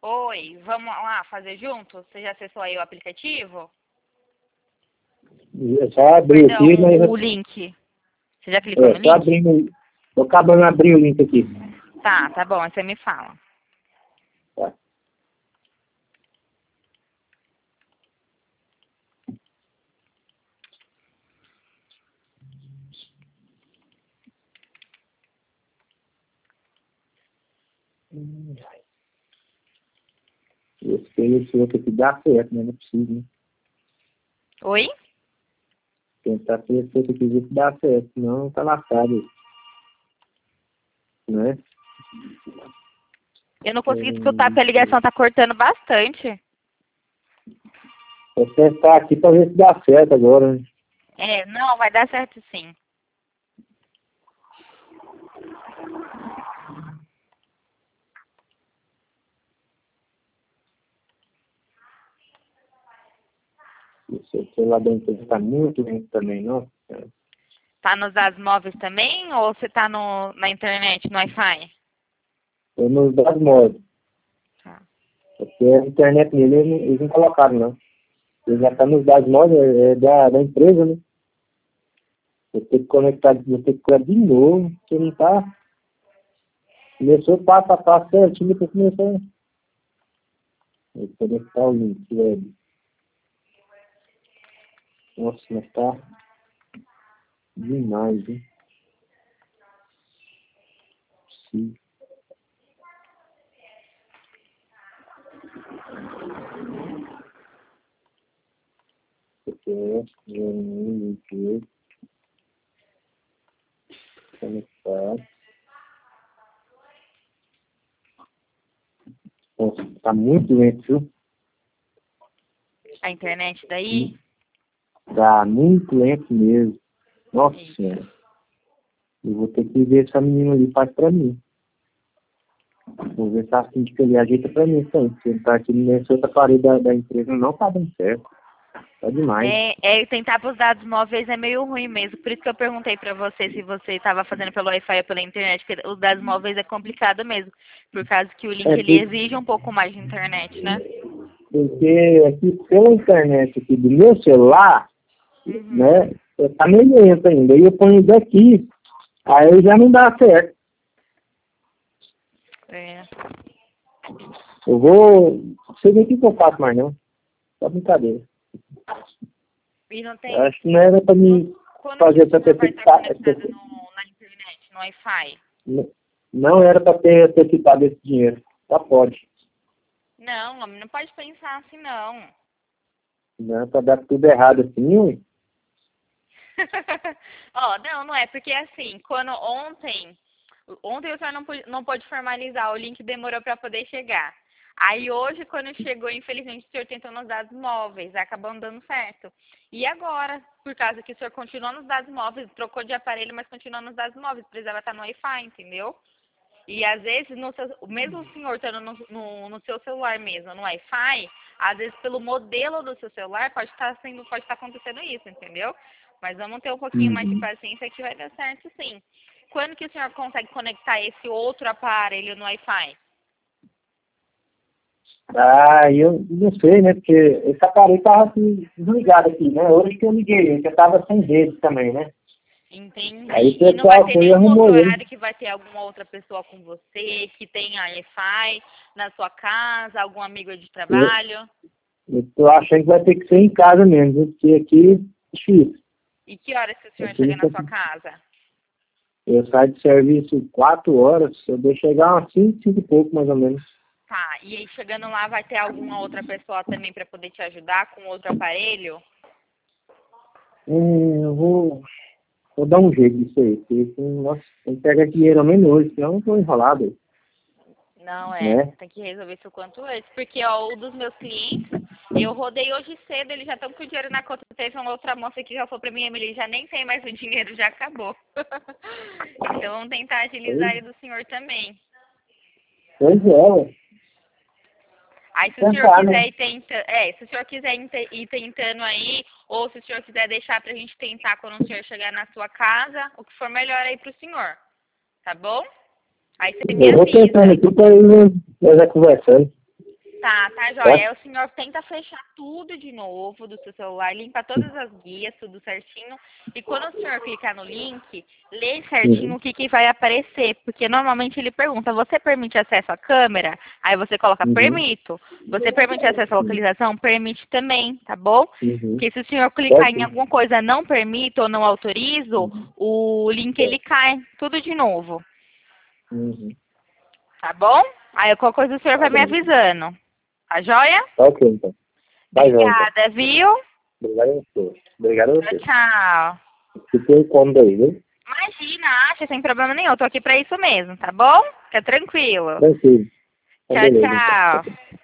Oi, vamos lá fazer juntos? Você já acessou aí o aplicativo? Eu só abri Perdão, aqui, mas... o link. Você já clicou no Só link? abrindo... Tô acabando de abrir o link aqui. Tá bom, aí você me fala. Tá. Esse outro aqui dá certo, né? Não é possível, né? Oi? Tentar ter esse outro aqui ver se dá certo, senão tá lascado, né? Eu não consegui escutar porque a ligação tá cortando bastante. Vou testar aqui pra ver se dá certo agora, né? Não, vai dar certo sim. Esse celular da empresa tá muito lento também, não? Tá nos dados móveis também ou você tá na internet, no Wi-Fi? Eu nos dados móveis. Tá. Porque a internet nele eles não colocaram, não. Ele já tá nos dados móveis da empresa, né? Vou ter que conectar, vou ter que criar de novo, porque não tá. Começou passo a passo certinho, depois começou. Vou conectar o link, velho. Nossa, mas tá demais, hein? Sim. Link, conectar. Nossa, tá muito lento, viu? A internet daí? Tá muito lento mesmo. Nossa Senhora. Eu vou ter que ver se a menina ali faz pra mim. Vou ver se a síndica ali ajeita pra mim também. Porque tá aqui nessa outra parede da empresa não tá dando certo. Tá demais. Tentar pros dados móveis é meio ruim mesmo. Por isso que eu perguntei pra você se você estava fazendo pelo Wi-Fi ou pela internet, porque os dados móveis é complicado mesmo. Por causa que o link ele exige um pouco mais de internet, né? Porque aqui pela internet aqui do meu celular, né, tá meio lento ainda. Aí eu ponho daqui, aí já não dá certo. Eu vou. Não sei nem o que eu faço mais não. Só brincadeira. E não tem. Acho que não era pra mim fazer essa na internet, no Wi-Fi. Não era pra ter antecipado esse dinheiro. Só pode. Não, homem, não pode pensar assim não. Não, pra dar tudo errado assim, ué. Não é, porque assim, ontem o senhor não pôde formalizar, o link demorou para poder chegar. Aí hoje, quando chegou, infelizmente, o senhor tentou nos dados móveis, acabou não dando certo. E agora, por causa que o senhor continuou nos dados móveis, trocou de aparelho, mas continuou nos dados móveis, precisava estar no Wi-Fi, entendeu? E às vezes, mesmo o senhor estando no seu celular mesmo, no Wi-Fi, às vezes pelo modelo do seu celular pode estar acontecendo isso, entendeu? Mas vamos ter um pouquinho mais de paciência que vai dar certo sim. Quando que o senhor consegue conectar esse outro aparelho no Wi-Fi? Eu não sei, né? Porque esse aparelho estava desligado aqui, né? Hoje que eu liguei, eu estava sem rede também, né? Entendi. Aí o E não vai pessoal ter foi e nenhum arrumou outro ele. horário que vai ter alguma outra pessoa com você, que tenha Wi-Fi na sua casa, algum amigo de trabalho? Eu tô achando que vai ter que ser em casa mesmo, viu? Porque aqui é difícil. E que horas que o senhor chega na sua casa? Eu saio de serviço 4 horas, eu devo chegar umas 5 e pouco, mais ou menos. Tá, e aí chegando lá vai ter alguma outra pessoa também para poder te ajudar com outro aparelho? Eu vou dar um jeito disso aí, porque nossa, tem que pegar dinheiro ao menos hoje, senão eu tô enrolado. Não, Né? tem que resolver isso o quanto antes. Porque, um dos meus clientes, eu rodei hoje cedo, eles já estão com o dinheiro na conta. Teve uma outra moça que já falou pra mim, Emily, já nem tem mais o dinheiro, já acabou. Então, vamos tentar agilizar ele do senhor também. Pois é, ué. Aí, se o senhor quiser ir tentando, se o senhor quiser ir tentando aí, ou se o senhor quiser deixar pra gente tentar quando o senhor chegar na sua casa, o que for melhor aí pro senhor. Tá bom? Aí você me Eu vou avisa. pensando aqui pra eu já conversando. Tá, joia. Aí o senhor tenta fechar tudo de novo do seu celular, limpa todas as guias, tudo certinho. E quando o senhor clicar no link, lê certinho o que vai aparecer. Porque normalmente ele pergunta, você permite acesso à câmera? Aí você coloca permito. Você permite acesso à localização? Permite também, tá bom? Porque se o senhor clicar em alguma coisa não permito ou não autorizo, o link ele cai tudo de novo. Tá bom? Aí qualquer coisa o senhor vai me avisando. Tá joia? Tá ok, então. Tá Obrigada, viu? Obrigado a você. Obrigado a você. Tchau. Fiquei cômodo aí, viu? Imagina, acha, sem problema nenhum. Eu tô aqui pra isso mesmo, tá bom? Fica tranquilo. Tranquilo. Tá Tchau, beleza, então. tchau.